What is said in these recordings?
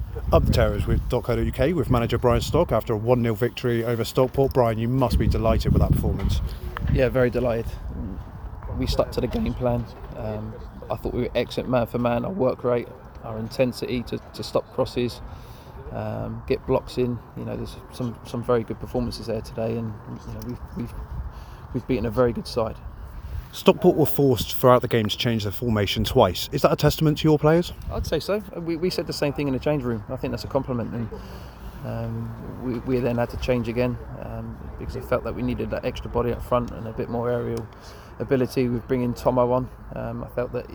Up the Terrace with .co.uk with manager Brian Stock after a 1-0 victory over Stockport. Brian, you must be delighted with that performance. Yeah, very delighted. We stuck to the game plan. I thought we were excellent man for man. Our work rate, our intensity to stop crosses, get blocks in. There's some very good performances there today, and we've beaten a very good side. Stockport were forced throughout the game to change their formation twice. Is that a testament to your players? I'd say so. We said the same thing in the change room. I think that's a compliment, and we then had to change again because I felt that we needed that extra body up front and a bit more aerial ability with bringing Tomo on. I felt that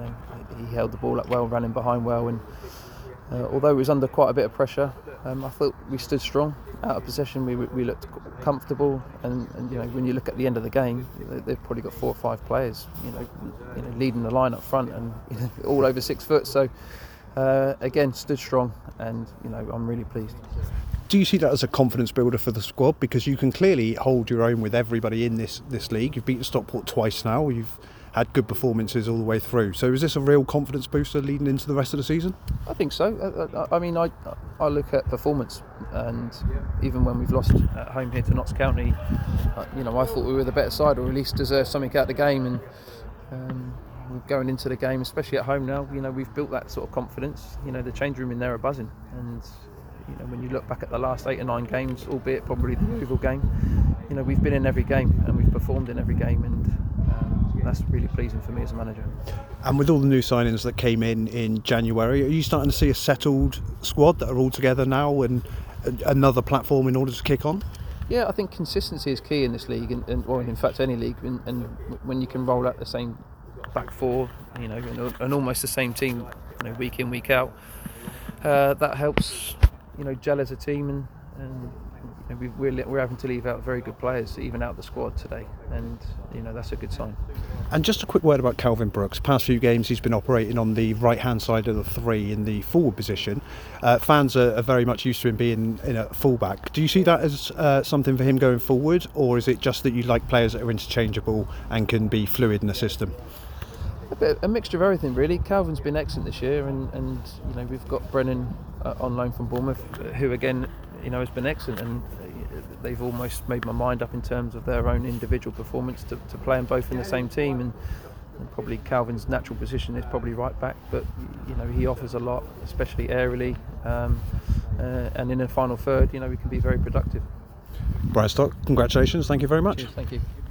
he held the ball up well, running behind well, and although it was under quite a bit of pressure, I thought we stood strong. Out of possession, we looked comfortable, and when you look at the end of the game, they've probably got 4 or 5 players, leading the line up front, and all over 6 foot. So again, stood strong, and I'm really pleased. Do you see that as a confidence builder for the squad? Because you can clearly hold your own with everybody in this league. You've beaten Stockport twice now. You've had good performances all the way through. So is this a real confidence booster leading into the rest of the season? I think so. I look at performance, and even when we've lost at home here to Notts County, I thought we were the better side, or at least deserved something out of the game. And we're going into the game, especially at home now, we've built that sort of confidence. The change room in there are buzzing, and when you look back at the last 8 or 9 games, albeit probably the Yeovil game, we've been in every game and we've performed in every game, and that's really pleasing for me as a manager. And with all the new signings that came in January, are you starting to see a settled squad that are all together now and another platform in order to kick on? Yeah, I think consistency is key in this league, or in fact any league, and when you can roll out the same back four, and almost the same team, week in, week out, that helps, gel as a team, and we're having to leave out very good players, even out the squad today, and that's a good sign. And just a quick word about Calvin Brooks. Past few games he's been operating on the right hand side of the 3 in the forward position. Fans are very much used to him being in a fullback. Do you see that as something for him going forward, or is it just that you like players that are interchangeable and can be fluid in the system? A mixture of everything, really. Calvin's been excellent this year, and we've got Brennan on loan from Bournemouth, who again has been excellent, and they've almost made my mind up in terms of their own individual performance to play them both in the same team, and probably Calvin's natural position is probably right back, but he offers a lot, especially aerially, and in the final third we can be very productive. Brian Stock, congratulations, thank you very much. Cheers, thank you.